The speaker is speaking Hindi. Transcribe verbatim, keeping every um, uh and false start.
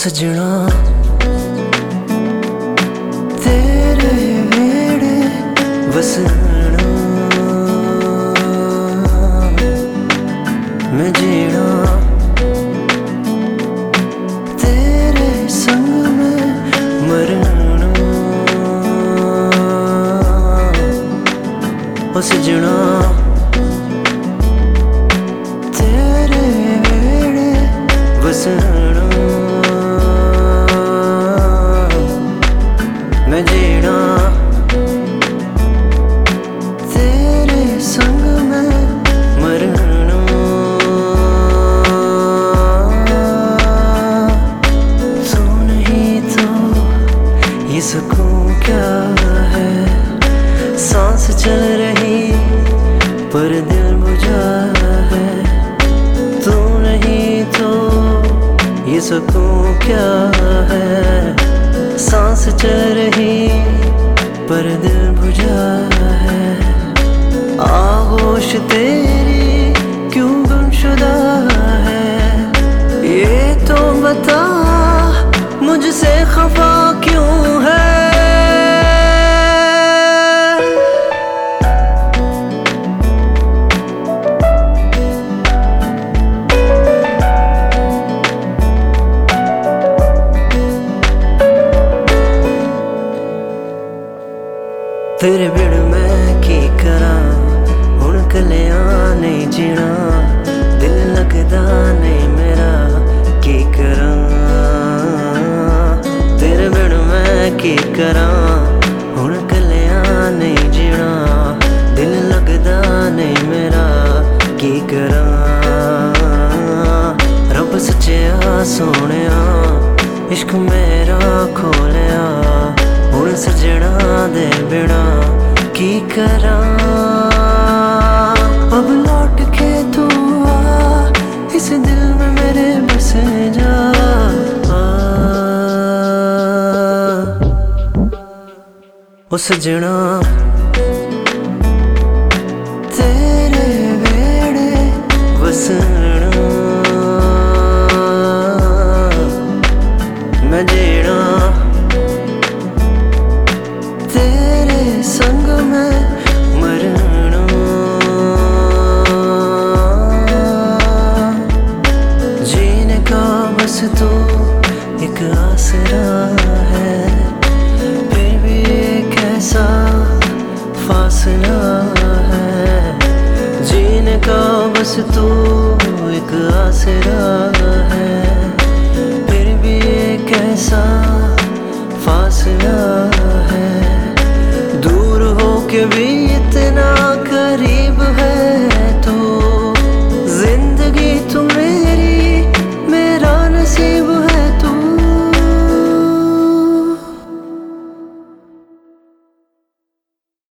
सजना तेरे वेड़े वसना मैं जीना तेरे संग में मरना ओ सजना तेरे वेड़े वसना मैं जीना तेरे संग में मरना तू नहीं तो ये सुकून क्या है। सांस चल रही पर दिल बुझा है। तू नहीं तो ये सुकून क्या है। सांस चल रही पर दिल बुझा है। आगोश तेरी क्यों गुमशुदा है। ये तो बता मुझसे खफा क्यों है। तेरे बिन मैं की करा हुण कलिया नहीं जीना। दिल लगदा नहीं मेरा की करा। तेरे बिन मैं की करा हुण कलिया नहीं जीना। दिल लगदा नहीं मेरा की करा। रब सच्चा सोहणिया इश्क मेरा खोलिया। हुण सजना दे बिना की करा। अब लौट के तू आ इस दिल में मेरे बस जा। ओ सजना तेरे वेड़े वसना मैं जीना तेरे संग में मरना। जीने का बस तू एक आसरा है। फिर भी एक ऐसा फासला है। जीने का बस तू एक आसरा है। फिर भी एक ऐसा फासला है। दूर हो के भी इतना करीब